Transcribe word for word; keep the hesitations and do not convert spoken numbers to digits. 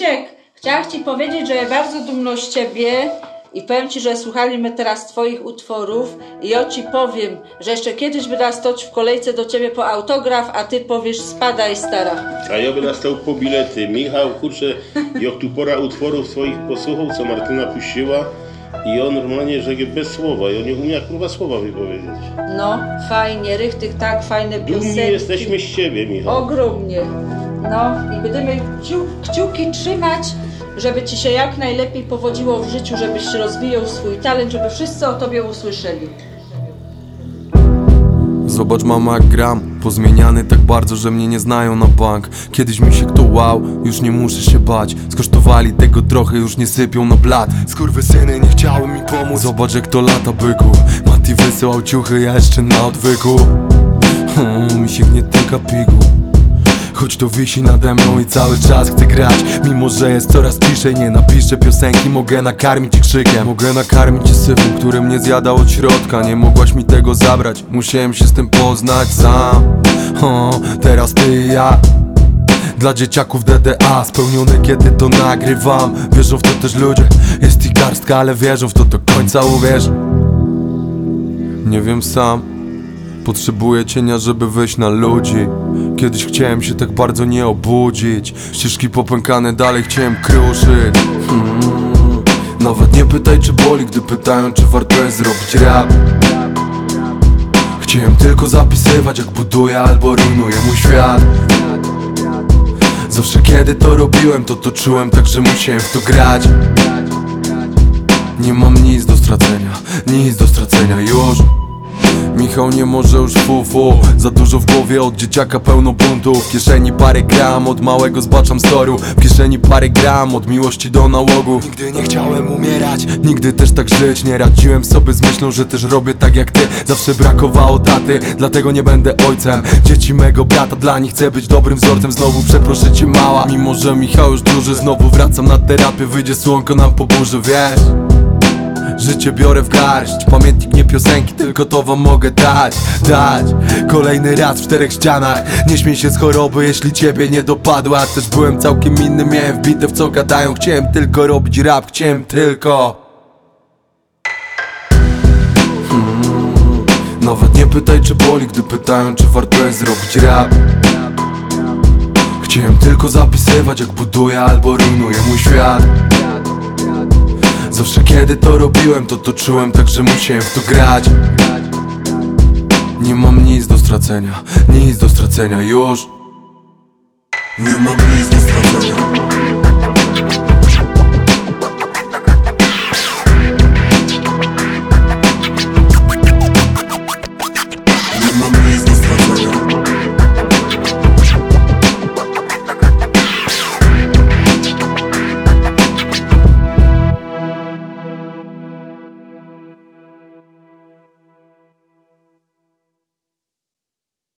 Misiek, chciałam Ci powiedzieć, że ja bardzo dumno z Ciebie i powiem Ci, że słuchaliśmy teraz Twoich utworów i ja Ci powiem, że jeszcze kiedyś będę stać w kolejce do Ciebie po autograf, a Ty powiesz spadaj stara. A ja bym nastał po bilety. Michał, kurczę, jak tu pora utworów Twoich posłuchał, co Martyna puściła i on normalnie rzekł bez słowa i on nie umiał kurwa słowa wypowiedzieć. No, fajnie, richtig tak, fajne piosenki. Dumni jesteśmy z Ciebie, Michał. Ogromnie. No i będziemy kciu, kciuki trzymać, żeby Ci się jak najlepiej powodziło w życiu, żebyś rozwijał swój talent, żeby wszyscy o Tobie usłyszeli. Zobacz mama jak gram, pozmieniany tak bardzo, że mnie nie znają na bank. Kiedyś mi się kto łał, już nie muszę się bać. Skosztowali tego trochę, już nie sypią na blat. Skurwysyny nie chciały mi pomóc. Zobacz jak to lata byku, Mati wysyłał ciuchy, ja jeszcze na odwyku. O, mi się nie tyka pigu, choć to wisi nade mną i cały czas chcę grać. Mimo że jest coraz ciszej, nie napiszę piosenki. Mogę nakarmić krzykiem, mogę nakarmić cię syfem, który mnie zjadał od środka. Nie mogłaś mi tego zabrać, musiałem się z tym poznać sam. O, teraz ty i ja, dla dzieciaków D D A, spełnione kiedy to nagrywam. Wierzą w to też ludzie, jest ich garstka, ale wierzą w to do końca, uwierz. Nie wiem sam, potrzebuję cienia, żeby wyjść na ludzi. Kiedyś chciałem się tak bardzo nie obudzić. Ścieżki popękane, dalej chciałem kruszyć. hmm. Nawet nie pytaj czy boli, gdy pytają czy warto jest zrobić rap. Chciałem tylko zapisywać jak buduję albo rujnuję mój świat. Zawsze kiedy to robiłem, to to czułem, także musiałem w to grać. Nie mam nic do stracenia, nic do stracenia już. Michał nie może już fufu, za dużo w głowie, od dzieciaka pełno buntów. W kieszeni parę gram, od małego zbaczam storu. W kieszeni parę gram, od miłości do nałogu. Nigdy nie chciałem umierać, nigdy też tak żyć nie radziłem sobie z myślą, że też robię tak jak ty. Zawsze brakowało taty, dlatego nie będę ojcem dzieci mego brata, dla nich chcę być dobrym wzorcem. Znowu przeproszę cię mała, mimo że Michał już duży. Znowu wracam na terapię, wyjdzie słonko nam po burzy, wiesz. Życie biorę w garść, pamiętnik nie piosenki, tylko to wam mogę dać, dać. Kolejny raz w czterech ścianach, nie śmiej się z choroby, jeśli ciebie nie dopadła. Też byłem całkiem inny, miałem wbite w co gadają. Chciałem tylko robić rap, chciałem tylko hmm. Nawet nie pytaj czy boli, gdy pytają czy warto jest zrobić rap. Chciałem tylko zapisywać jak buduję albo rujnuję mój świat. Zawsze kiedy to robiłem, to to czułem, także musiałem w to grać. Nie mam nic do stracenia, nic do stracenia już. Nie mam nic do stracenia.